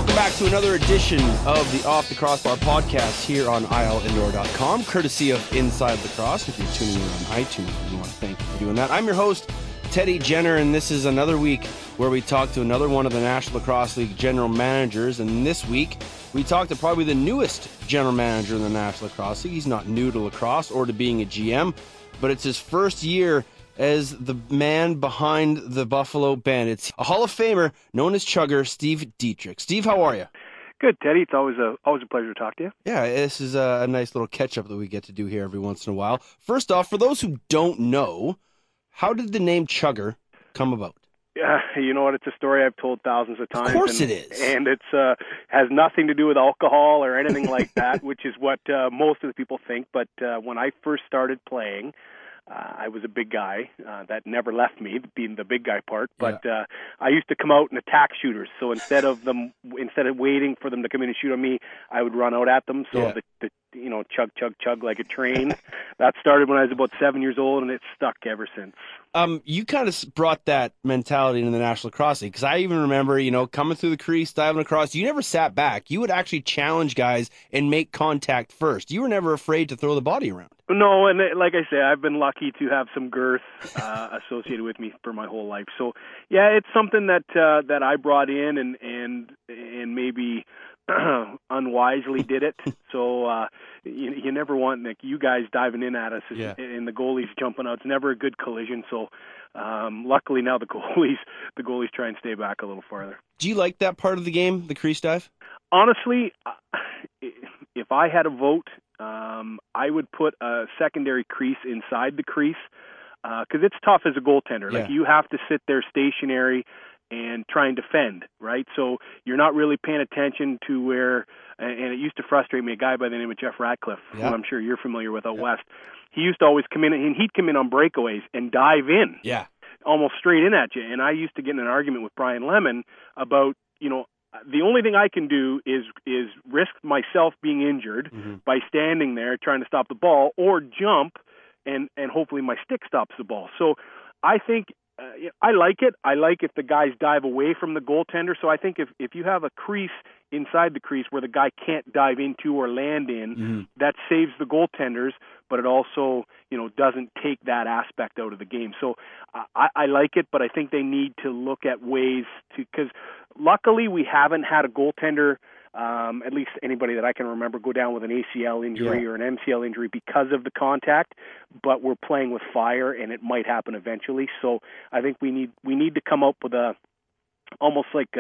Welcome back to another edition of the Off the Crossbar podcast here on ILIndoor.com, courtesy of Inside Lacrosse. If you're tuning in on iTunes, we want to thank you for doing that. I'm your host, Teddy Jenner, and this is another week where we talk to another one of the National Lacrosse League general managers. And this week, we talked to probably the newest general manager in the National Lacrosse League. He's not new to lacrosse or to being a GM, but it's his first year as the man behind the Buffalo Bandits, a Hall of Famer known as Chugger, Steve Dietrich. Steve, how are you? Good, Teddy. It's always a pleasure to talk to you. Yeah, this is a nice little catch-up that we get to do here every once in a while. First off, for those who don't know, how did the name Chugger come about? You know what? It's a story I've told thousands of times. Of course it is. And it's has nothing to do with alcohol or anything like that, which is what most of the people think. But when I first started playing, I was a big guy. That never left me, being the big guy part. But I used to come out and attack shooters. So instead of waiting for them to come in and shoot on me, I would run out at them. So the chug, chug, chug like a train. That started when I was about 7 years old, and it's stuck ever since. You kind of brought that mentality into the National Lacrosse League, because I even remember, coming through the crease, diving across. You never sat back. You would actually challenge guys and make contact first. You were never afraid to throw the body around. No, and like I say, I've been lucky to have some girth associated with me for my whole life. So, yeah, it's something that I brought in and maybe unwisely did it. So you never want you guys diving in at us and the goalies jumping out. It's never a good collision. So luckily now the goalies try and stay back a little farther. Do you like that part of the game, the crease dive? Honestly, if I had a vote, I would put a secondary crease inside the crease because it's tough as a goaltender. Yeah. Like you have to sit there stationary and try and defend, right? So you're not really paying attention to where, and it used to frustrate me, a guy by the name of Jeff Ratcliffe, who I'm sure you're familiar with out west. He used to always come in, and he'd come in on breakaways and dive in, almost straight in at you. And I used to get in an argument with Brian Lemon about, the only thing I can do is risk myself being injured by standing there trying to stop the ball, or jump and hopefully my stick stops the ball. So I think I like it. I like if the guys dive away from the goaltender. So I think if you have a crease inside the crease where the guy can't dive into or land in, that saves the goaltenders, but it also, doesn't take that aspect out of the game. So I like it, but I think they need to look at ways to, because luckily we haven't had a goaltender, at least anybody that I can remember, go down with an ACL injury or an MCL injury because of the contact, but we're playing with fire and it might happen eventually. So I think we need to come up with almost like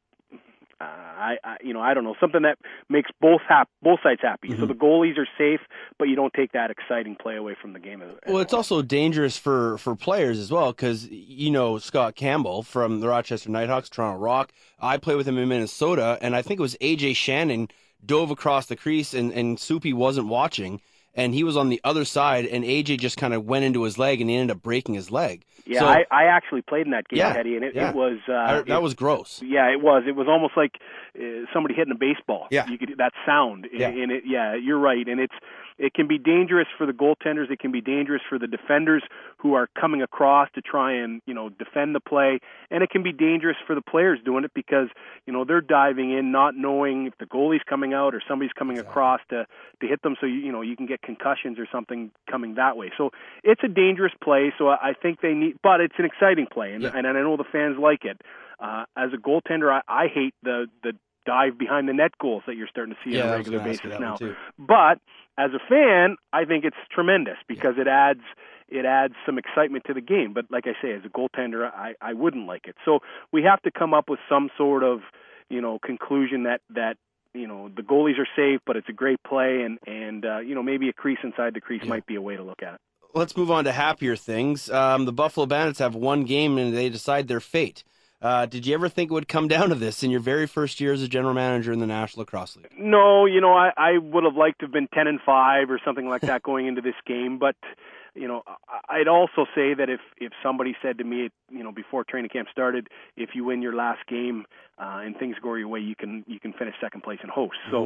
I don't know, something that makes both sides happy. So the goalies are safe, but you don't take that exciting play away from the game. Well, it's also dangerous for players as well, because Scott Campbell from the Rochester Nighthawks, Toronto Rock. I played with him in Minnesota, and I think it was AJ Shannon dove across the crease, and Soupy wasn't watching, and he was on the other side, and AJ just kind of went into his leg, and he ended up breaking his leg. Yeah, so, I actually played in that game, Eddie, and it was... that was gross. Yeah, it was. It was almost like somebody hitting a baseball. Yeah. You could, that sound. Yeah. And you're right. And it can be dangerous for the goaltenders. It can be dangerous for the defenders who are coming across to try and, defend the play. And it can be dangerous for the players doing it because, they're diving in not knowing if the goalie's coming out or somebody's coming across to hit them. So, you can get concussions or something coming that way. So it's a dangerous play. So I think they need, but it's an exciting play. And I know the fans like it. As a goaltender, I hate the dive behind the net goals that you're starting to see on a regular basis now. But as a fan, I think it's tremendous because it adds some excitement to the game. But like I say, as a goaltender, I wouldn't like it. So we have to come up with some sort of conclusion that the goalies are safe, but it's a great play, and maybe a crease inside the crease might be a way to look at it. Let's move on to happier things. The Buffalo Bandits have one game and they decide their fate. Did you ever think it would come down to this in your very first year as a general manager in the National Lacrosse League? No, I would have liked to have been 10-5 or something like that going into this game, but I'd also say that if somebody said to me, before training camp started, if you win your last game and things go your way, you can finish second place and host. So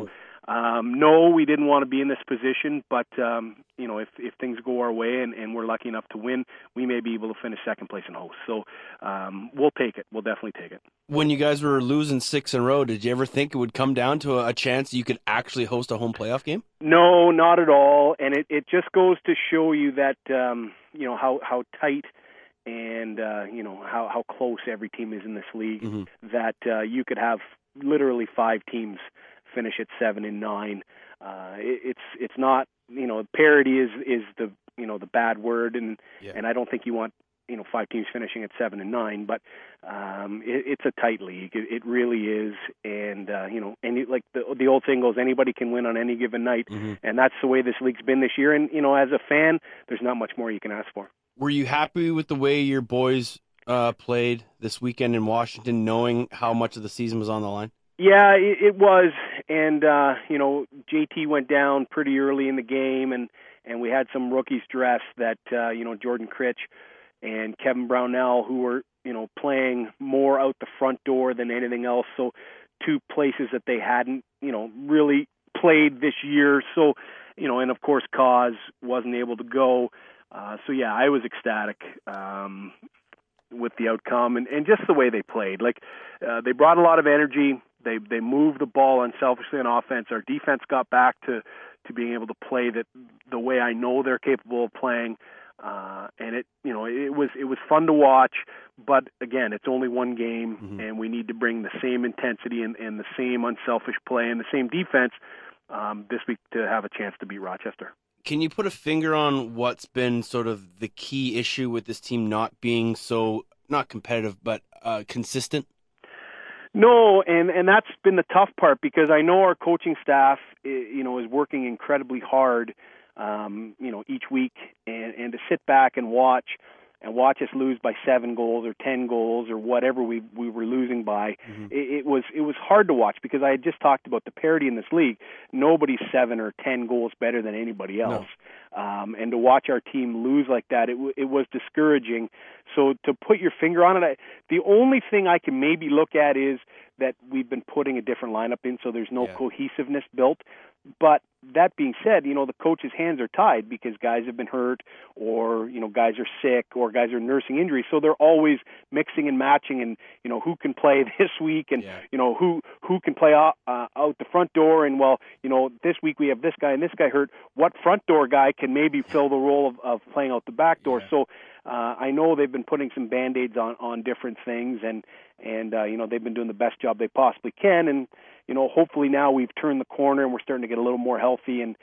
No, we didn't want to be in this position, but if things go our way and we're lucky enough to win, we may be able to finish second place in host. So we'll take it. We'll definitely take it. When you guys were losing 6 in a row, did you ever think it would come down to a chance you could actually host a home playoff game? No, not at all. And it just goes to show you that how tight and how close every team is in this league. Mm-hmm. That you could have literally 5 teams finish at 7 and 9. It's not, parity is the the bad word, and I don't think you want 5 teams finishing at 7 and 9, but it's a tight league. It really is, and like the old saying goes, anybody can win on any given night, mm-hmm. and that's the way this league's been this year. And as a fan, there's not much more you can ask for. Were you happy with the way your boys played this weekend in Washington, knowing how much of the season was on the line? Yeah, it was, and JT went down pretty early in the game, and we had some rookies dressed that Jordan Critch and Kevin Brownell, who were playing more out the front door than anything else. So 2 places that they hadn't really played this year. So and of course Cause wasn't able to go. So yeah, I was ecstatic with the outcome and just the way they played. Like they brought a lot of energy. They moved the ball unselfishly on offense. Our defense got back to being able to play the way I know they're capable of playing. And it was fun to watch, but again, it's only one game, mm-hmm. and we need to bring the same intensity and the same unselfish play and the same defense this week to have a chance to beat Rochester. Can you put a finger on what's been sort of the key issue with this team not being so, not competitive, but consistent? No, and that's been the tough part, because I know our coaching staff, is working incredibly hard, each week, and to sit back and watch us lose by 7 goals or 10 goals or whatever we were losing by. Mm-hmm. It was hard to watch, because I had just talked about the parity in this league. Nobody's 7 or 10 goals better than anybody else. No. And to watch our team lose like that, it was discouraging. So to put your finger on it, the only thing I can maybe look at is that we've been putting a different lineup in, so there's no cohesiveness built. But that being said, the coach's hands are tied, because guys have been hurt, or guys are sick, or guys are nursing injuries. So they're always mixing and matching, and who can play this week, and who can play out the front door. And this week we have this guy and this guy hurt. What front door guy can maybe fill the role of playing out the back door? Yeah. So I know they've been putting some Band-Aids on different things, and they've been doing the best job they possibly can, and hopefully now we've turned the corner and we're starting to get a little more healthy, and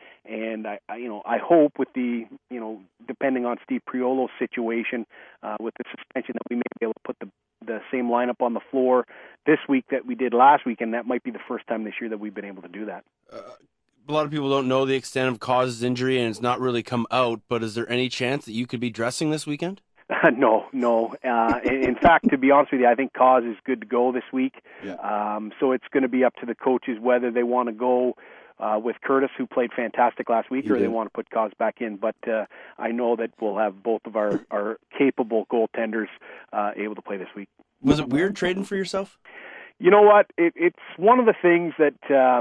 I hope with the depending on Steve Priolo's situation with the suspension, that we may be able to put the same lineup on the floor this week that we did last week, and that might be the first time this year that we've been able to do that. A lot of people don't know the extent of Cause's injury, and it's not really come out, but is there any chance that you could be dressing this weekend? No. In fact, to be honest with you, I think Cause is good to go this week. Yeah. So it's going to be up to the coaches whether they want to go with Curtis, who played fantastic last week, or they want to put Cause back in. But I know that we'll have both of our capable goaltenders able to play this week. Was it weird trading for yourself? You know what? It's one of the things that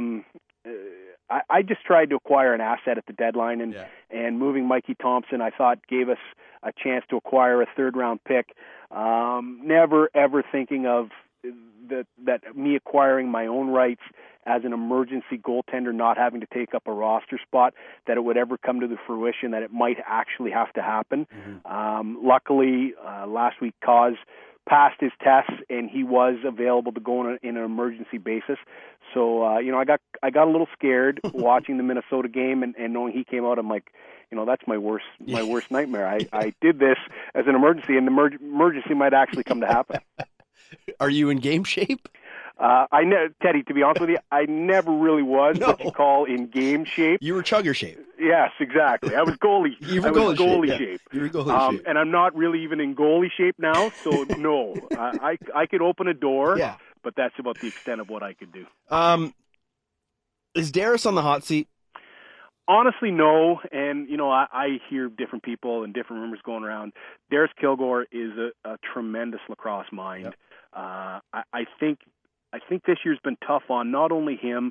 I just tried to acquire an asset at the deadline, and moving Mikey Thompson, I thought, gave us a chance to acquire a 3rd-round pick. Never, ever thinking of that me acquiring my own rights as an emergency goaltender, not having to take up a roster spot, that it would ever come to the fruition that it might actually have to happen. Mm-hmm. Luckily, last week, Cause passed his tests, and he was available to go in an emergency basis. So, I got a little scared watching the Minnesota game, and knowing he came out. I'm like, that's my worst nightmare. I did this as an emergency, and the emergency might actually come to happen. Are you in game shape? Teddy, to be honest with you, I never really was what you call in game shape. You were chugger shape. Yes, exactly. I was goalie. You were goalie shape. You were goalie shape. And I'm not really even in goalie shape now, so no. I could open a door, but that's about the extent of what I could do. Is Darius on the hot seat? Honestly, no. And, I hear different people and different rumors going around. Darius Kilgore is a tremendous lacrosse mind. Yep. I think this year's been tough on not only him,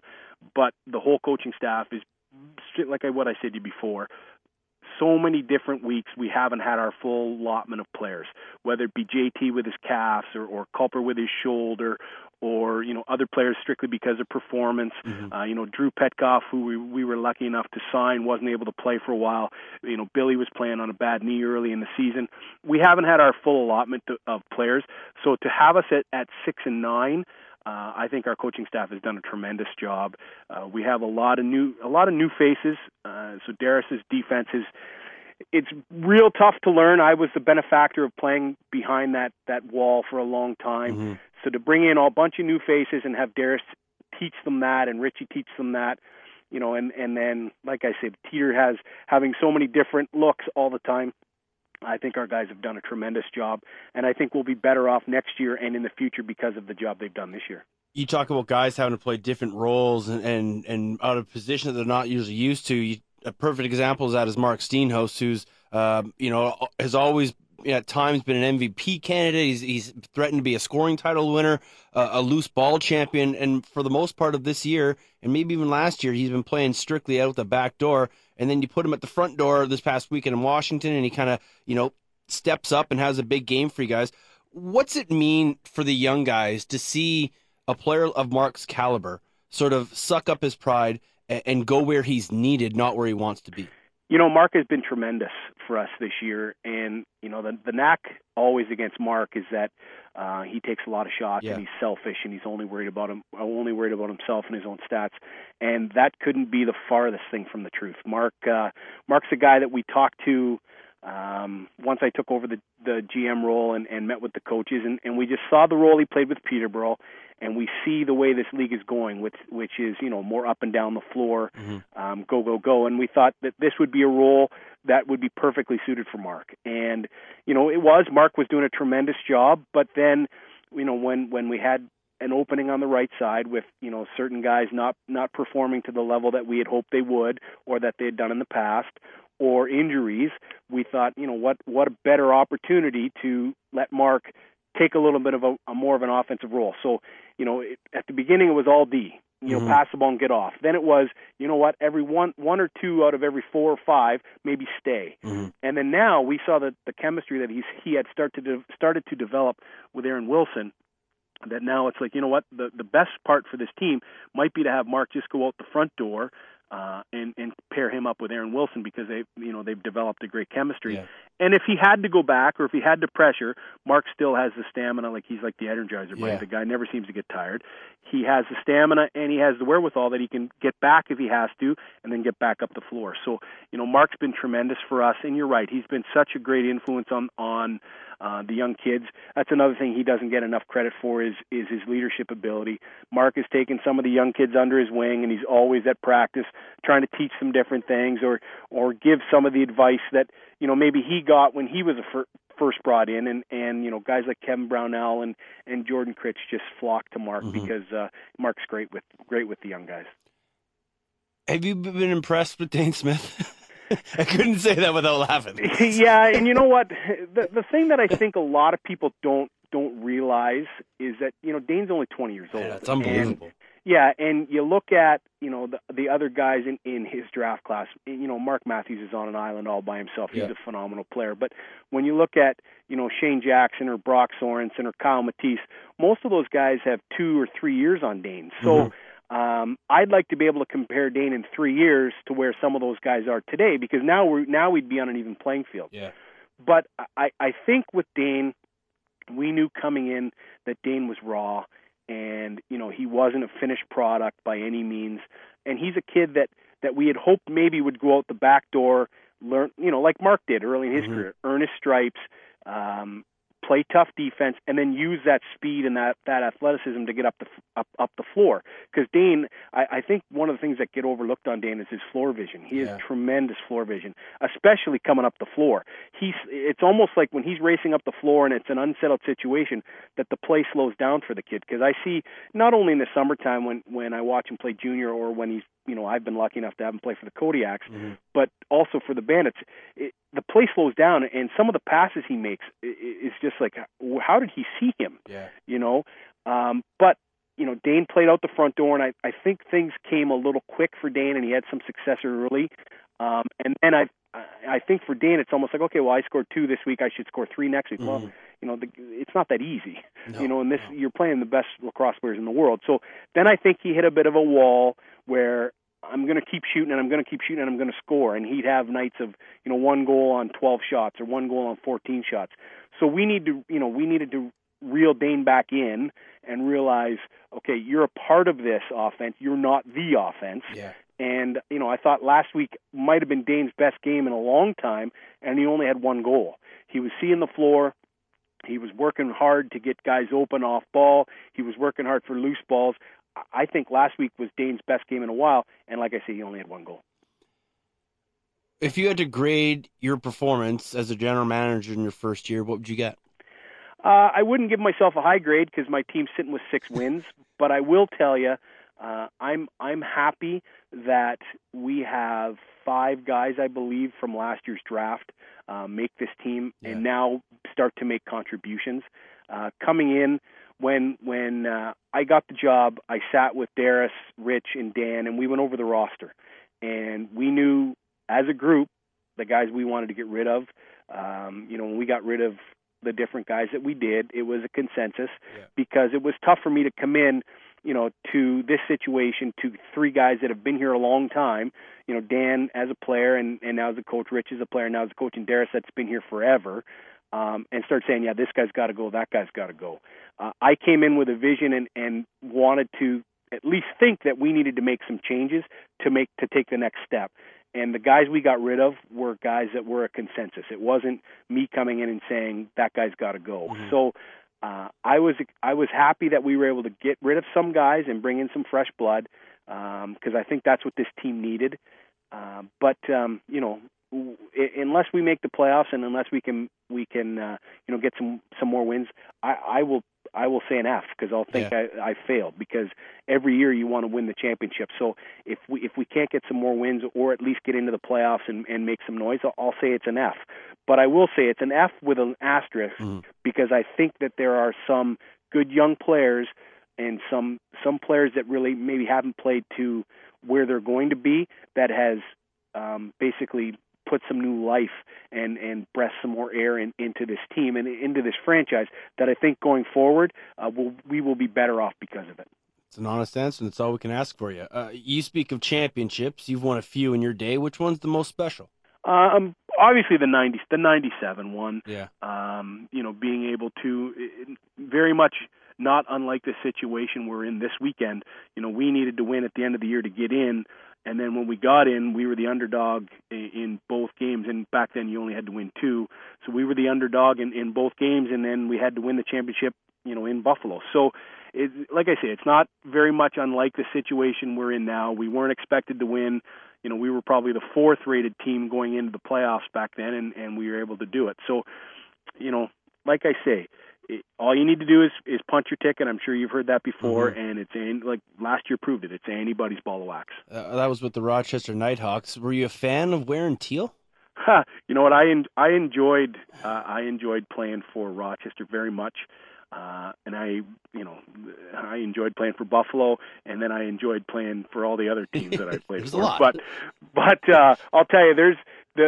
but the whole coaching staff is, like what I said to you before, so many different weeks we haven't had our full allotment of players, whether it be JT with his calves or Culper with his shoulder, or other players strictly because of performance. Drew Petkoff, who we were lucky enough to sign, wasn't able to play for a while. Billy was playing on a bad knee early in the season. We haven't had our full allotment of players, so to have us at 6 and 9. I think our coaching staff has done a tremendous job. We have a lot of new faces. So Darius's defense it's real tough to learn. I was the benefactor of playing behind that wall for a long time. So to bring in a bunch of new faces and have Darius teach them that, and Richie teach them that, and then, like I said, Teeter having so many different looks all the time. I think our guys have done a tremendous job, and I think we'll be better off next year and in the future because of the job they've done this year. You talk about guys having to play different roles and out of position that they're not usually used to. A perfect example of that is Mark Steenhouse, who's has always at times been an MVP candidate. He's threatened to be a scoring title winner, a loose ball champion, and for the most part of this year, and maybe even last year, he's been playing strictly out the back door. And then you put him at the front door this past weekend in Washington, and he kind of steps up and has a big game for you guys. What's it mean for the young guys to see a player of Mark's caliber sort of suck up his pride and go where he's needed, not where he wants to be? Mark has been tremendous for us this year, and the knack always against Mark is that he takes a lot of shots, and he's selfish, and he's only worried about himself and his own stats, and that couldn't be the farthest thing from the truth. Mark's a guy that we talked to once I took over the GM role and met with the coaches, and we just saw the role he played with Peterborough, and we see the way this league is going, which is more up and down the floor, go, and we thought that this would be a role that would be perfectly suited for Mark. And Mark was doing a tremendous job, but then when we had an opening on the right side with certain guys not performing to the level that we had hoped they would or that they had done in the past, or injuries, we thought, what a better opportunity to let Mark take a little bit of a more of an offensive role. So, at the beginning it was all D, pass the ball and get off. Then it was, every one or two out of every 4 or 5 maybe stay. And then now we saw the chemistry that he had started to develop with Aaron Wilson. That now it's like, the best part for this team might be to have Mark just go out the front door and pair him up with Aaron Wilson, because they've developed a great chemistry. Yeah. And if he had to go back or if he had to pressure, Mark still has the stamina. Like he's like the Energizer Bunny. The guy never seems to get tired. He has the stamina and he has the wherewithal that he can get back if he has to, and then get back up the floor. So Mark's been tremendous for us. And you're right, he's been such a great influence on the young kids. That's another thing he doesn't get enough credit for is his leadership ability. Mark has taken some of the young kids under his wing, and he's always at practice trying to teach them different things or give some of the advice that maybe he got when he was first brought in, and guys like Kevin Brownell and Jordan Critch just flock to Mark because Mark's great with the young guys. Have you been impressed with Dane Smith? I couldn't say that without laughing. Yeah, and you know what? The thing that I think a lot of people don't realize is that Dane's only 20 years old. Yeah, that's unbelievable. And you look at the other guys in his draft class. Mark Matthews is on an island all by himself. He's a phenomenal player. But when you look at Shane Jackson or Brock Sorensen or Kyle Matisse, most of those guys have 2 or 3 years on Dane. So I'd like to be able to compare Dane in 3 years to where some of those guys are today, because now we'd be on an even playing field. Yeah. But I think with Dane, we knew coming in that Dane was raw, and he wasn't a finished product by any means. And he's a kid that we had hoped maybe would go out the back door, learn like Mark did early in his career, earn his stripes, play tough defense, and then use that speed and that athleticism to get up the floor. Because Dane, I think one of the things that get overlooked on Dane is his floor vision. He has tremendous floor vision, especially coming up the floor. It's almost like when he's racing up the floor and it's an unsettled situation that the play slows down for the kid. Because I see not only in the summertime when I watch him play junior, or when he's I've been lucky enough to have him play for the Kodiaks, but also for the Bandits. The play slows down, and some of the passes he makes is just like, how did he see him? Yeah. But Dane played out the front door, and I think things came a little quick for Dane, and he had some success early. And then I think for Dane, it's almost like, okay, well, I scored 2 this week, I should score 3 next week. Well, it's not that easy. No, you're playing the best lacrosse players in the world. So then I think he hit a bit of a wall where I'm going to keep shooting, and I'm going to keep shooting, and I'm going to score. And he'd have nights of 1 goal on 12 shots or 1 goal on 14 shots. So we needed to reel Dane back in and realize, okay, you're a part of this offense. You're not the offense. Yeah. And, I thought last week might have been Dane's best game in a long time, and he only had 1 goal. He was seeing the floor. He was working hard to get guys open off ball. He was working hard for loose balls. I think last week was Dane's best game in a while, and like I say, he only had 1 goal. If you had to grade your performance as a general manager in your first year, what would you get? I wouldn't give myself a high grade because my team's sitting with 6 wins, but I will tell you, I'm happy that we have 5 guys, I believe, from last year's draft make this team and now start to make contributions. Coming in, when I got the job, I sat with Darius, Rich, and Dan, and we went over the roster. And we knew, as a group, the guys we wanted to get rid of. When we got rid of the different guys that we did, it was a consensus because it was tough for me to come in, to this situation, to 3 guys that have been here a long time, Dan as a player and now as a coach, Rich as a player, now as a coach, and Darius that's been here forever, and start saying, this guy's got to go, that guy's got to go. I came in with a vision and wanted to at least think that we needed to make some changes to take the next step. And the guys we got rid of were guys that were a consensus. It wasn't me coming in and saying that guy's got to go. Mm-hmm. So I was happy that we were able to get rid of some guys and bring in some fresh blood because I think that's what this team needed. But unless we make the playoffs and unless we can get some more wins, I will say an F because I'll think I failed because every year you want to win the championship. So if we can't get some more wins or at least get into the playoffs and make some noise, I'll say it's an F. But I will say it's an F with an asterisk because I think that there are some good young players and some players that really maybe haven't played to where they're going to be that has basically put some new life and breathed some more air into this team and into this franchise that I think going forward we will be better off because of it. It's an honest answer, and it's all we can ask for you. You speak of championships. You've won a few in your day. Which one's the most special? Obviously the 97 one. Yeah. Being able to very much not unlike the situation we're in this weekend. We needed to win at the end of the year to get in. And then when we got in, we were the underdog in both games. And back then you only had to win 2. So we were the underdog in both games, and then we had to win the championship, in Buffalo. So, like I say, it's not very much unlike the situation we're in now. We weren't expected to win. We were probably the 4th-rated team going into the playoffs back then, and we were able to do it. So, like I say, all you need to do is punch your ticket. I'm sure you've heard that before, and it's like last year proved it. It's anybody's ball of wax. That was with the Rochester Nighthawks. Were you a fan of wearing teal? You know what? I enjoyed playing for Rochester very much, and I enjoyed playing for Buffalo, and then I enjoyed playing for all the other teams that I played for. But I'll tell you, there's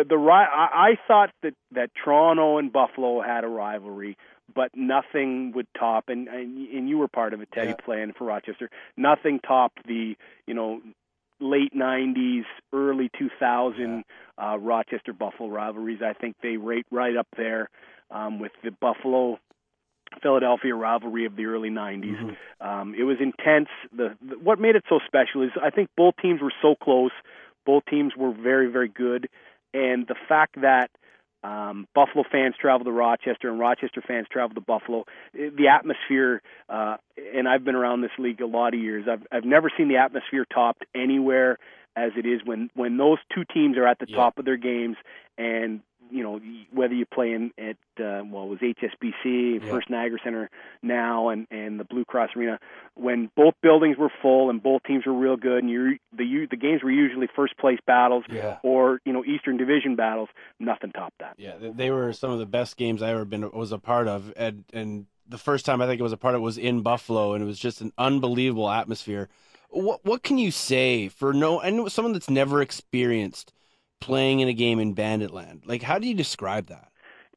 I thought that Toronto and Buffalo had a rivalry, but nothing would top, and you were part of it, Teddy, playing for Rochester. Nothing topped the late 90s, early 2000 Rochester Buffalo rivalries. I think they rate right up there with the Buffalo Philadelphia rivalry of the early 90s. It was intense. What made it so special is I think both teams were so close. Both teams were very, very good. And the fact that Buffalo fans travel to Rochester and Rochester fans travel to Buffalo, the atmosphere, and I've been around this league a lot of years, I've never seen the atmosphere topped anywhere as it is when those 2 teams are at the top of their games. And whether you play at it was HSBC, First Niagara Center now, and the Blue Cross Arena, when both buildings were full and both teams were real good, and the games were usually first place battles or Eastern Division battles, nothing topped that. Yeah, they were some of the best games I ever was a part of, and the first time I think it was a part of it was in Buffalo, and it was just an unbelievable atmosphere. What can you say for someone that's never experienced playing in a game in Banditland? Like, how do you describe that?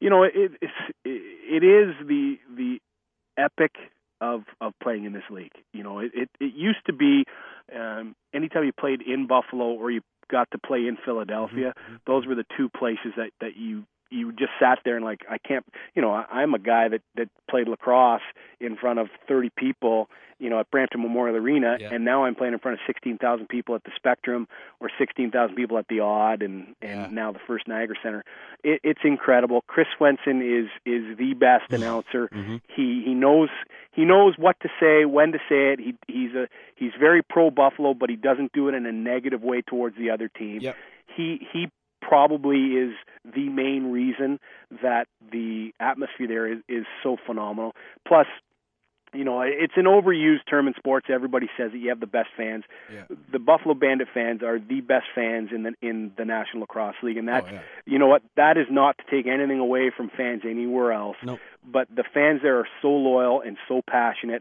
It is the epic of playing in this league. It used to be anytime you played in Buffalo or you got to play in Philadelphia, those were the two places that you just sat there and like, I can't, I'm a guy that played lacrosse in front of 30 people, at Brampton Memorial Arena, and now I'm playing in front of 16,000 people at the Spectrum or 16,000 people at the Odd and now the First Niagara Center. It's incredible. Chris Swenson is the best announcer. He knows what to say, when to say it. He's very pro Buffalo, but he doesn't do it in a negative way towards the other team. Yep. He probably is the main reason that the atmosphere there is so phenomenal. Plus, it's an overused term in sports. Everybody says that you have the best fans. Yeah. The Buffalo Bandit fans are the best fans in the National Lacrosse League, and that's you know what, that is not to take anything away from fans anywhere else. Nope. But the fans there are so loyal and so passionate.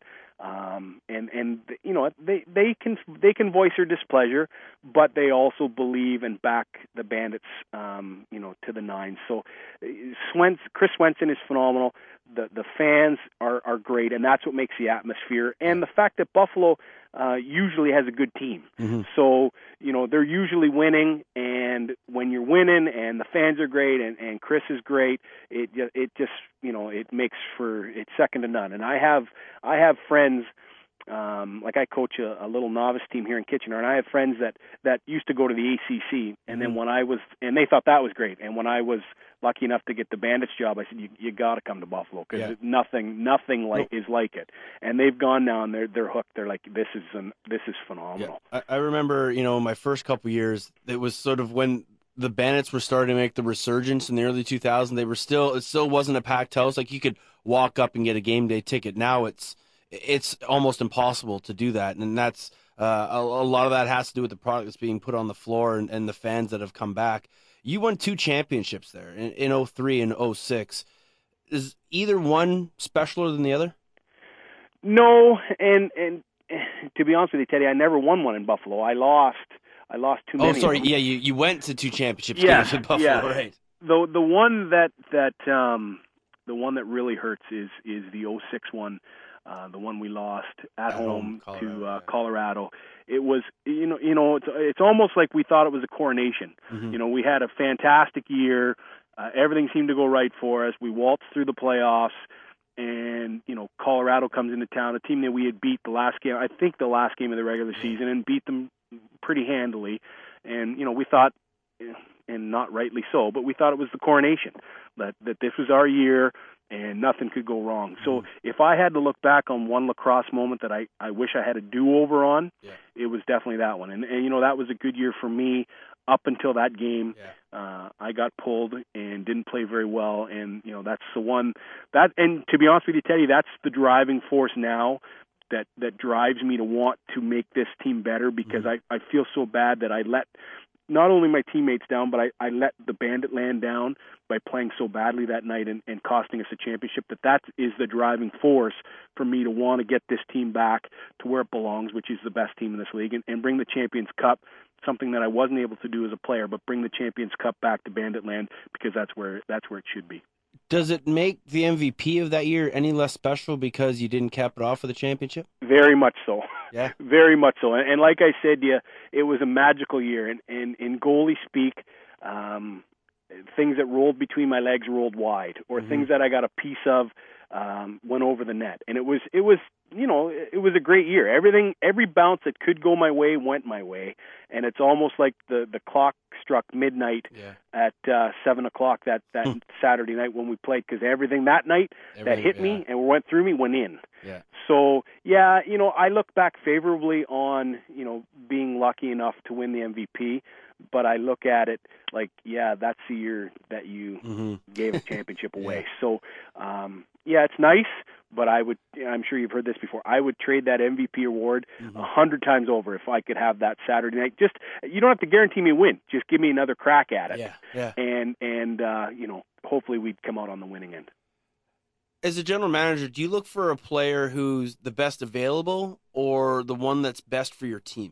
And they can voice their displeasure, but they also believe and back the Bandits, to the nines. So Chris Swenson is phenomenal. The fans are great, and that's what makes the atmosphere. And the fact that Buffalo usually has a good team. So, they're usually winning, and when you're winning and the fans are great and Chris is great, it just it makes it's second to none. And I have friends, like I coach a little novice team here in Kitchener, and I have friends that used to go to the ACC, and then and they thought that was great. And when I was lucky enough to get the Bandits job, I said, you got to come to Buffalo because nothing is like it. And they've gone now and they're hooked. They're like, this is phenomenal. Yeah. I remember, my first couple years, it was sort of when the Bandits were starting to make the resurgence in the early 2000s. It still wasn't a packed house. Like, you could walk up and get a game day ticket. Now it's almost impossible to do that. And that's a lot of that has to do with the product that's being put on the floor and the fans that have come back. You won 2 championships there in 03 and 06. Is either one specialer than the other? No, and to be honest with you, Teddy, I never won one in Buffalo. I lost too many. Oh, sorry. Yeah, you went to 2 championships games in Buffalo, right? The one the one that really hurts is the 06 one. The one we lost at home to Colorado. It was, it's almost like we thought it was a coronation. We had a fantastic year. Everything seemed to go right for us. We waltzed through the playoffs, and Colorado comes into town, a team that we had beat the last game of the regular season, and beat them pretty handily. And we thought, and not rightly so, but we thought it was the coronation, that this was our year and nothing could go wrong. So if I had to look back on one lacrosse moment that I wish I had a do-over on, it was definitely that one. And that was a good year for me up until that game. I got pulled and didn't play very well, and that's the one and to be honest with you, Teddy, that's the driving force now that drives me to want to make this team better, because I feel so bad that I let not only my teammates down, but I let the Banditland down by playing so badly that night and costing us a championship. That is the driving force for me to want to get this team back to where it belongs, which is the best team in this league, and bring the Champions Cup, something that I wasn't able to do as a player, but bring the Champions Cup back to Banditland, because that's where it should be. Does it make the MVP of that year any less special because you didn't cap it off for the championship? Very much so. Yeah. Very much so. And like I said, it was a magical year. And in goalie speak, things that rolled between my legs rolled wide, or things that I got a piece of went over the net. And it was a great year. Every bounce that could go my way went my way. And it's almost like the clock struck midnight at 7 o'clock that Saturday night when we played, because everything that night that hit me and went through me went in. Yeah. So, I look back favorably on, being lucky enough to win the MVP, but I look at it like, that's the year that you gave a championship away. So, it's nice, but I'm sure you've heard this before, I would trade that MVP award 100 times over if I could have that Saturday night. Just, you don't have to guarantee me a win. Just give me another crack at it. Yeah. And hopefully we'd come out on the winning end. as a general manager, do you look for a player who's the best available or the one that's best for your team?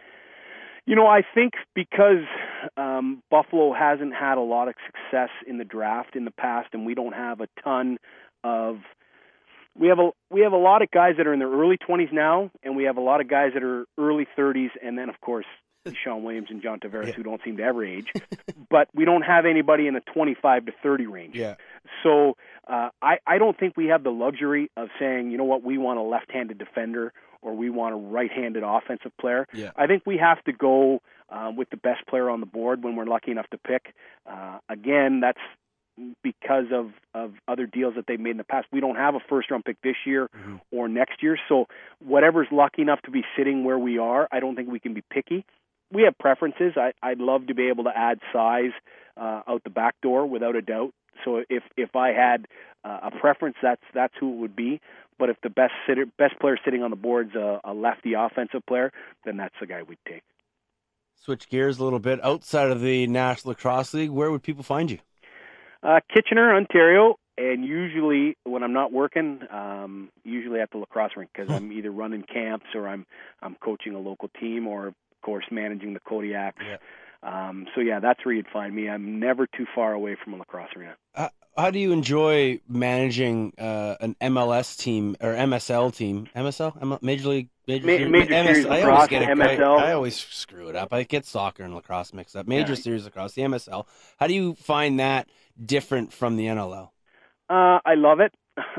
I think because Buffalo hasn't had a lot of success in the draft in the past, and we don't have a ton of we have a lot of guys that are in their early 20s now, and we have a lot of guys that are early 30s, and then of course Sean Williams and John Tavares, who don't seem to ever age. But we don't have anybody in the 25 to 30 range. Yeah. So I don't think we have the luxury of saying, you know what, we want a left-handed defender or we want a right-handed offensive player. Yeah. I think we have to go with the best player on the board when we're lucky enough to pick. Again, that's because of other deals that they've made in the past. We don't have a first-round pick this year or next year. So whatever's lucky enough to be sitting where we are, I don't think we can be picky. We have preferences. I'd love to be able to add size out the back door without a doubt. So if I had a preference, that's who it would be. But if the best player sitting on the board's a lefty offensive player, then that's the guy we'd take. Switch gears a little bit. Outside of the National Lacrosse League, where would people find you? Kitchener, Ontario, and usually when I'm not working, usually at the lacrosse rink because I'm either running camps or I'm coaching a local team or, of course, managing the Kodiaks. Yeah. That's where you'd find me. I'm never too far away from a lacrosse arena. How do you enjoy managing an MLS team or MSL team? Major Series Lacrosse, MSL. I always screw it up. I get soccer and lacrosse mixed up. Major Series Lacrosse, the MSL. How do you find that different from the NLL? I love it.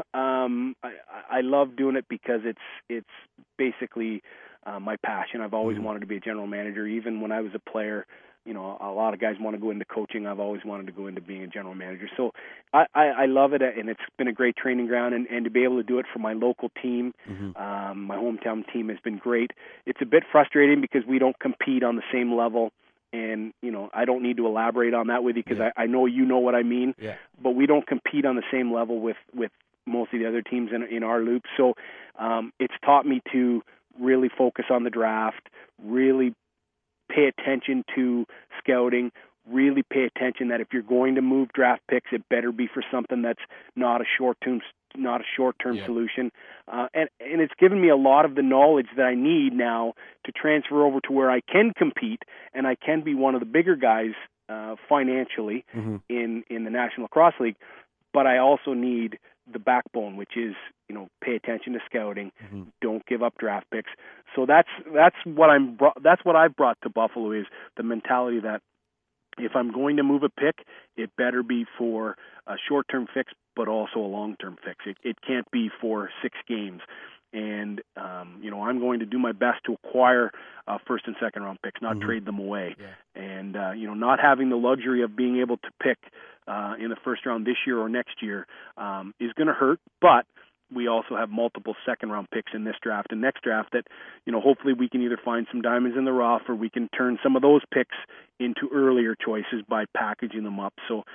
I love doing it because it's basically my passion. I've always wanted to be a general manager. Even when I was a player, a lot of guys want to go into coaching. I've always wanted to go into being a general manager. So I love it, and it's been a great training ground. And to be able to do it for my local team, my hometown team, has been great. It's a bit frustrating because we don't compete on the same level. And, I don't need to elaborate on that with you because I know you know what I mean. Yeah. But we don't compete on the same level with most of the other teams in our loop. So it's taught me to really focus on the draft, really pay attention to scouting, really pay attention that if you're going to move draft picks, it better be for something that's not a short-term solution. And it's given me a lot of the knowledge that I need now to transfer over to where I can compete and I can be one of the bigger guys financially in the National Lacrosse League. But I also need the backbone, which is, pay attention to scouting, don't give up draft picks. So that's what I've brought to Buffalo, is the mentality that if I'm going to move a pick, it better be for a short-term fix, but also a long-term fix. It can't be for 6 games. And, I'm going to do my best to acquire first and second round picks, not trade them away. Yeah. And, not having the luxury of being able to pick in the first round this year or next year is going to hurt. But we also have multiple second-round picks in this draft and next draft that, hopefully we can either find some diamonds in the rough or we can turn some of those picks into earlier choices by packaging them up. So,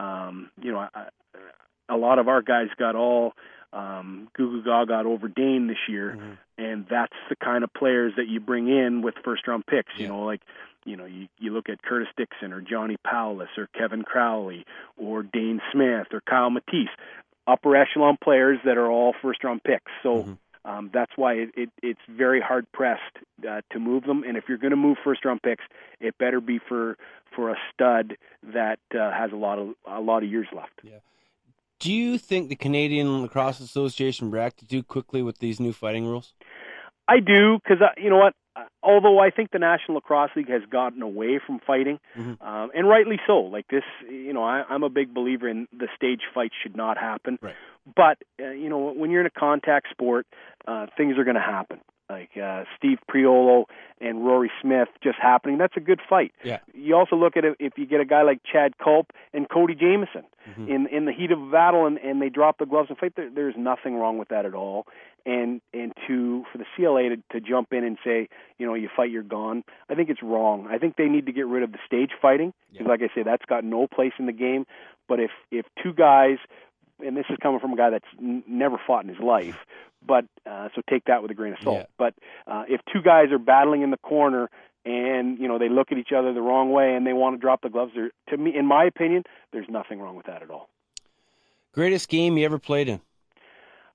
a lot of our guys got all goo gaga over Dane this year, and that's the kind of players that you bring in with first-round picks. Yeah. You look at Curtis Dixon or Johnny Powless or Kevin Crowley or Dane Smith or Kyle Matisse. Upper echelon players that are all first-round picks. So that's why it's very hard-pressed to move them. And if you're going to move first-round picks, it better be for a stud that has a lot of years left. Yeah. Do you think the Canadian Lacrosse Association reacted too quickly with these new fighting rules? I do, because you know what? Although I think the National Lacrosse League has gotten away from fighting, and rightly so. Like this, I'm a big believer in the stage fight should not happen. Right. But, when you're in a contact sport, things are going to happen. Like Steve Priolo and Rory Smith just happening. That's a good fight. Yeah. You also look at it if you get a guy like Chad Culp and Cody Jamieson in the heat of a battle and they drop the gloves and fight. There's nothing wrong with that at all. And for the CLA to jump in and say, you fight, you're gone, I think it's wrong. I think they need to get rid of the stage fighting because, like I say, that's got no place in the game. But if two guys, and this is coming from a guy that's never fought in his life, but so take that with a grain of salt. Yeah. But if two guys are battling in the corner and they look at each other the wrong way and they want to drop the gloves, to me, in my opinion, there's nothing wrong with that at all. Greatest game you ever played in?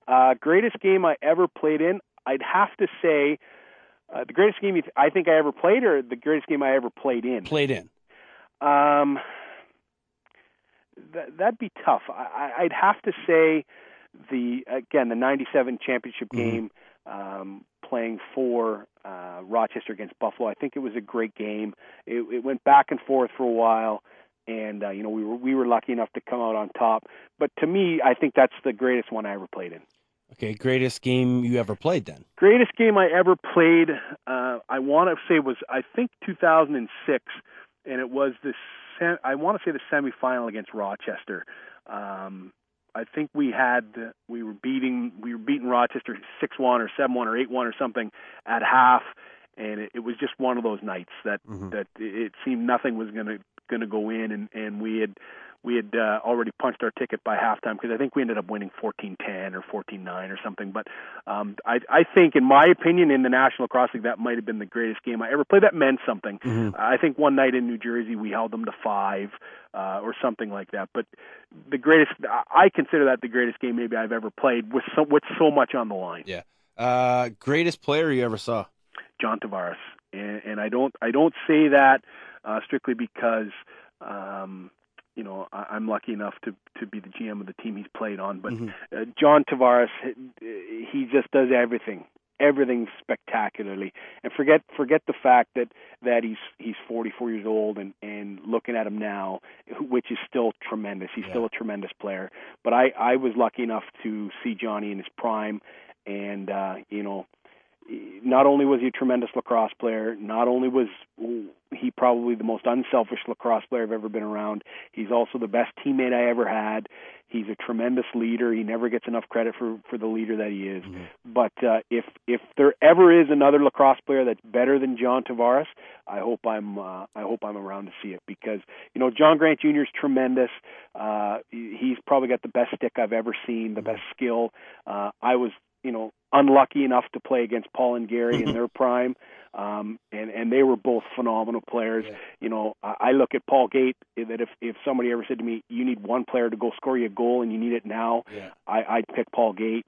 Greatest game I ever played in, I'd have to say the greatest game I think I ever played, or the greatest game I ever played in? Played in. That'd be tough. I'd have to say the 97 championship game, playing for Rochester against Buffalo. I think it was a great game. It went back and forth for a while, and we were lucky enough to come out on top. But to me, I think that's the greatest one I ever played in. Okay, greatest game you ever played then? Greatest game I ever played, I want to say was, I think, 2006, and it was I want to say the semifinal against Rochester. I think we were beating Rochester 6-1 or 7-1 or 8-1 or something at half, and it was just one of those nights that it seemed nothing was going to go in, and we had already punched our ticket by halftime, because I think we ended up winning 14-10 or 14-9 or something. But I think, in my opinion, in the National Lacrosse League, that might have been the greatest game I ever played. That meant something. I think one night in New Jersey we held them to 5 or something like that. But the greatest, I consider that the greatest game maybe I've ever played, with so much on the line. Yeah. Greatest player you ever saw? John Tavares, and I don't say that strictly because I'm lucky enough to be the GM of the team he's played on. But John Tavares, he just does everything spectacularly. And forget the fact that he's 44 years old, and looking at him now, which is still tremendous. He's still a tremendous player. But I was lucky enough to see Johnny in his prime, and not only was he a tremendous lacrosse player, not only was he probably the most unselfish lacrosse player I've ever been around, he's also the best teammate I ever had. He's a tremendous leader. He never gets enough credit for the leader that he is. But if there ever is another lacrosse player that's better than John Tavares, I hope I'm around to see it, because John Grant Jr. is tremendous. He's probably got the best stick I've ever seen, the best skill. I was unlucky enough to play against Paul and Gary in their prime, and they were both phenomenal players. I look at Paul Gate, that if somebody ever said to me, you need one player to go score you a goal and you need it now, I'd pick Paul Gate.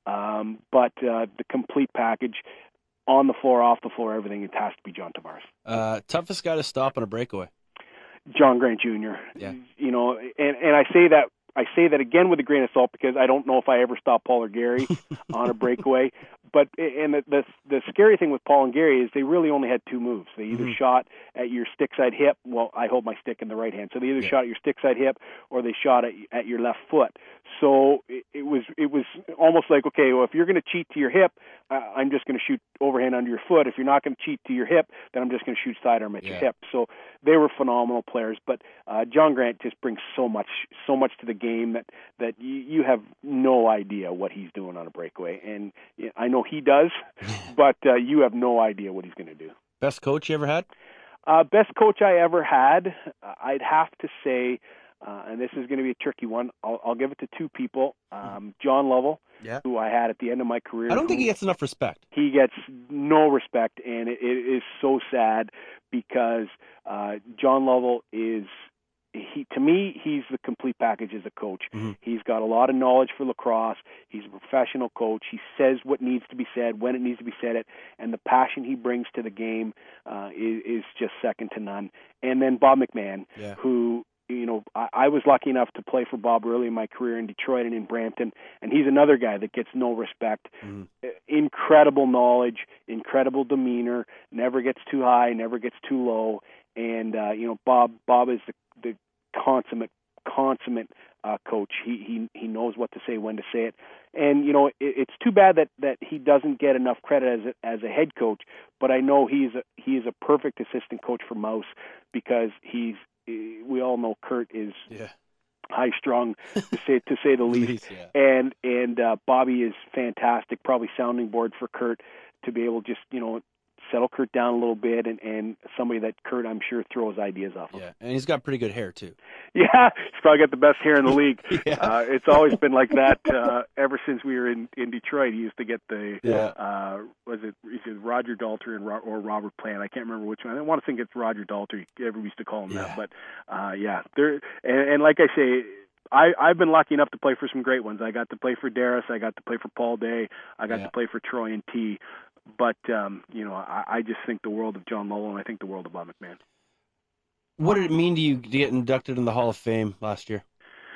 But the complete package, on the floor, off the floor, everything, it has to be John Tavares. Toughest guy to stop on a breakaway? John Grant Jr. Yeah. And I say that again with a grain of salt, because I don't know if I ever stopped Paul or Gary on a breakaway. But the scary thing with Paul and Gary is they really only had 2 moves. They either shot at your stick side hip. Well, I hold my stick in the right hand, so they either shot at your stick side hip or they shot at your left foot. So it was almost like, okay, well, if you're going to cheat to your hip, I'm just going to shoot overhand under your foot. If you're not going to cheat to your hip, then I'm just going to shoot sidearm at your hip. So they were phenomenal players. But John Grant just brings so much to the game that you have no idea what he's doing on a breakaway. And I know he does, but you have no idea what he's going to do. Best coach you ever had? Best coach I ever had, I'd have to say, and this is going to be a tricky one, I'll give it to 2 people. John Lovell, who I had at the end of my career. I don't think he gets enough respect. He gets no respect, and it is so sad, because John Lovell is, to me, he's the complete package as a coach. He's got a lot of knowledge for lacrosse. He's a professional coach. He says what needs to be said, when it needs to be said, and the passion he brings to the game is just second to none. And then Bob McMahon, who, I was lucky enough to play for Bob early in my career in Detroit and in Brampton, and he's another guy that gets no respect. Incredible knowledge, incredible demeanor, never gets too high, never gets too low. And Bob is the consummate coach. He knows what to say, when to say it. And it's too bad that he doesn't get enough credit as a head coach. But I know he is a perfect assistant coach for Mouse, because we all know Kurt is high strung, to say the least. And Bobby is fantastic, probably sounding board for Kurt, to be able to just settle Kurt down a little bit, and somebody that Kurt, I'm sure, throws ideas off of. Yeah, and he's got pretty good hair, too. Yeah, he's probably got the best hair in the league. It's always been like that ever since we were in Detroit. He used to get the, was it Roger Dalter or Robert Plant? I can't remember which one. I want to think it's Roger Dalter. Everybody used to call him that. But, and like I say, I've been lucky enough to play for some great ones. I got to play for Darris. I got to play for Paul Day. I got to play for Troy and T. But, I just think the world of John Lowell, and I think the world of Bob McMahon. What did it mean to you to get inducted in the Hall of Fame last year?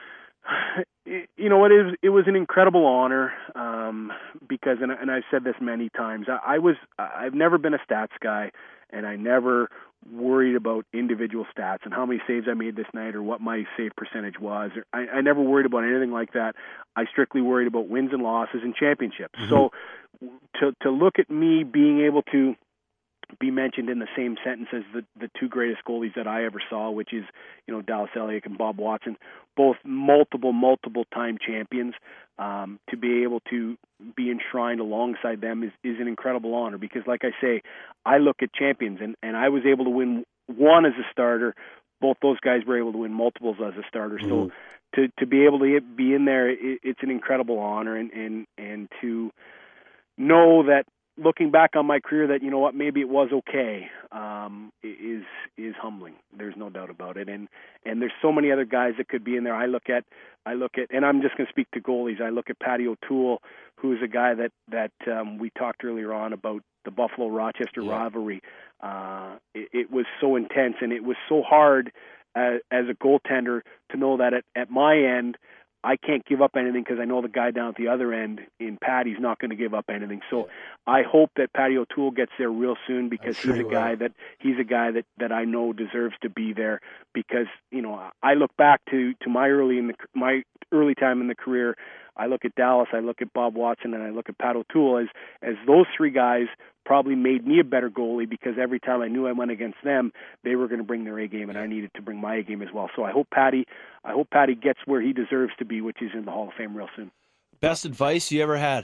It was an incredible honor because, and I've said this many times, I've never been a stats guy, and I never worried about individual stats and how many saves I made this night or what my save percentage was. I never worried about anything like that. I strictly worried about wins and losses and championships. Mm-hmm. So to look at me being able to be mentioned in the same sentence as the two greatest goalies that I ever saw, which is, Dallas Ehleyk and Bob Watson, both multiple time champions, to be able to be enshrined alongside them is an incredible honor because, like I say, I look at champions, and I was able to win one as a starter. Both those guys were able to win multiples as a starter. Mm-hmm. So to be able to be in there, it's an incredible honor, and to know that, looking back on my career, that maybe it was okay, is humbling. There's no doubt about it. And there's so many other guys that could be in there. I look at, and I'm just going to speak to goalies. I look at Patty O'Toole, who's a guy that we talked earlier on about the Buffalo-Rochester rivalry. It was so intense, and it was so hard as a goaltender to know that at my end, I can't give up anything because I know the guy down at the other end in Patty's not going to give up anything. So I hope that Patty O'Toole gets there real soon because he's a guy that I know deserves to be there because, I look back to my early time in the career. I look at Dallas, I look at Bob Watson, and I look at Pat O'Toole as those three guys probably made me a better goalie because every time I knew I went against them, they were going to bring their A game, and I needed to bring my A game as well. So I hope Patty gets where he deserves to be, which is in the Hall of Fame real soon. Best advice you ever had?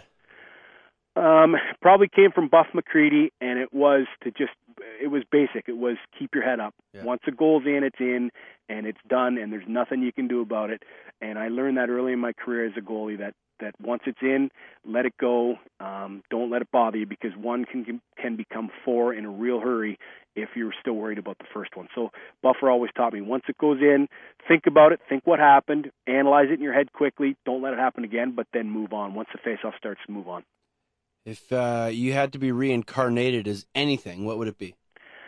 Probably came from Buff McCready, and it was basic. It was keep your head up. Yeah. Once the goal's in, it's in, and it's done, and there's nothing you can do about it. And I learned that early in my career as a goalie that once it's in, let it go. Don't let it bother you because one can become four in a real hurry if you're still worried about the first one. So Buffer always taught me, once it goes in, think about it, think what happened, analyze it in your head quickly, don't let it happen again, but then move on. Once the face-off starts, move on. If you had to be reincarnated as anything, what would it be?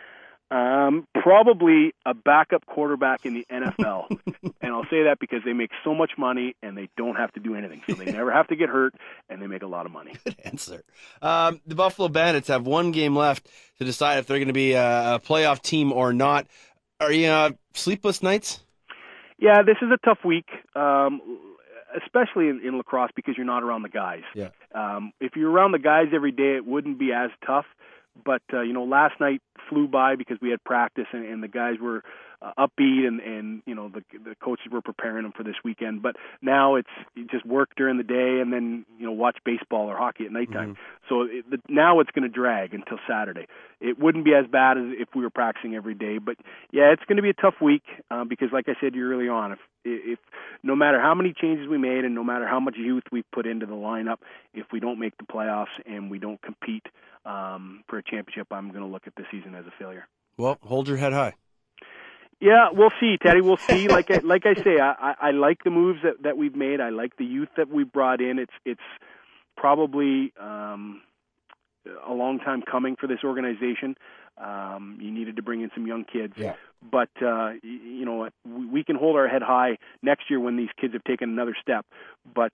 Probably a backup quarterback in the NFL. And I'll say that because they make so much money and they don't have to do anything. So they never have to get hurt and they make a lot of money. Good answer. The Buffalo Bandits have one game left to decide if they're going to be a playoff team or not. Are you sleepless nights? Yeah, this is a tough week. Especially in lacrosse because you're not around the guys. Yeah. If you're around the guys every day, it wouldn't be as tough. But, last night flew by because we had practice and the guys were upbeat and the coaches were preparing them for this weekend. But now it's just work during the day and then, watch baseball or hockey at nighttime. Mm-hmm. So now it's going to drag until Saturday. It wouldn't be as bad as if we were practicing every day. But, yeah, it's going to be a tough week because, like I said early on, if no matter how many changes we made and no matter how much youth we put into the lineup, if we don't make the playoffs and we don't compete for a championship, I'm going to look at this season as a failure. Well, hold your head high. Yeah, we'll see, Teddy. We'll see. Like I say, I like the moves that we've made. I like the youth that we brought in. It's probably a long time coming for this organization. You needed to bring in some young kids. Yeah. But, we can hold our head high next year when these kids have taken another step. But,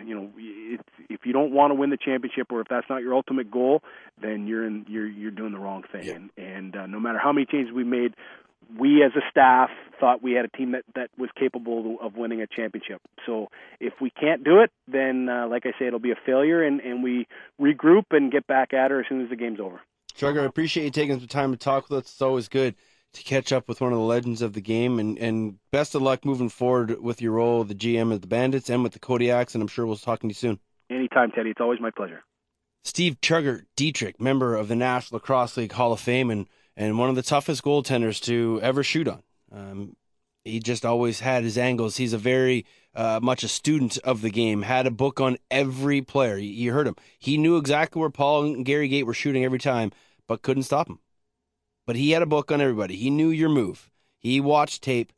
if you don't want to win the championship or if that's not your ultimate goal, then you're doing the wrong thing. Yeah. And no matter how many changes we made, we as a staff thought we had a team that was capable of winning a championship. So if we can't do it, then, like I say, it'll be a failure, and we regroup and get back at her as soon as the game's over. Trugger, I appreciate you taking some time to talk with us. It's always good to catch up with one of the legends of the game, and best of luck moving forward with your role of the GM of the Bandits and with the Kodiaks, and I'm sure we'll talk to you soon. Anytime, Teddy. It's always my pleasure. Steve Trugger Dietrich, member of the National Lacrosse League Hall of Fame and one of the toughest goaltenders to ever shoot on. He just always had his angles. He's a very much a student of the game, had a book on every player. You heard him. He knew exactly where Paul and Gary Gait were shooting every time, but couldn't stop him. But he had a book on everybody. He knew your move. He watched tape.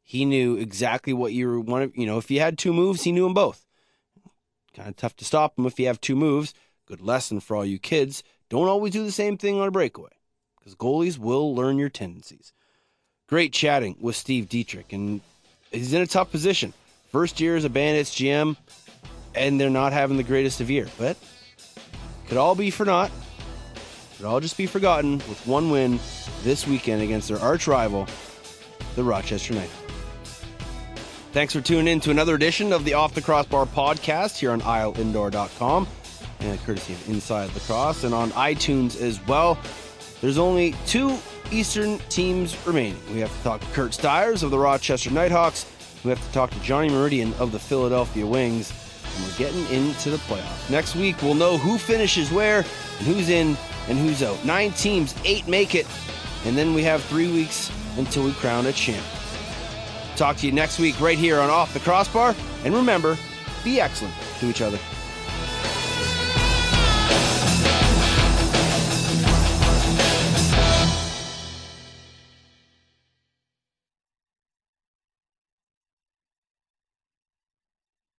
He knew exactly what you wanted. If you had two moves, he knew them both. Kind of tough to stop him if you have two moves. Good lesson for all you kids. Don't always do the same thing on a breakaway, because goalies will learn your tendencies. Great chatting with Steve Dietrich, and he's in a tough position. First year as a Bandits GM, and they're not having the greatest of year. But it could all be for naught. It could all just be forgotten with one win this weekend against their arch rival, the Rochester Knighthawks. Thanks for tuning in to another edition of the Off the Crossbar podcast here on IsleIndoor.com, and courtesy of Inside Lacrosse, and on iTunes as well. There's only 2 Eastern teams remaining. We have to talk to Kurt Stiers of the Rochester Knighthawks. We have to talk to Johnny Meridian of the Philadelphia Wings, and we're getting into the playoffs. Next week, we'll know who finishes where and who's in and who's out. 9 teams, 8 make it, and then we have 3 weeks until we crown a champion. Talk to you next week right here on Off the Crossbar, and remember, be excellent to each other.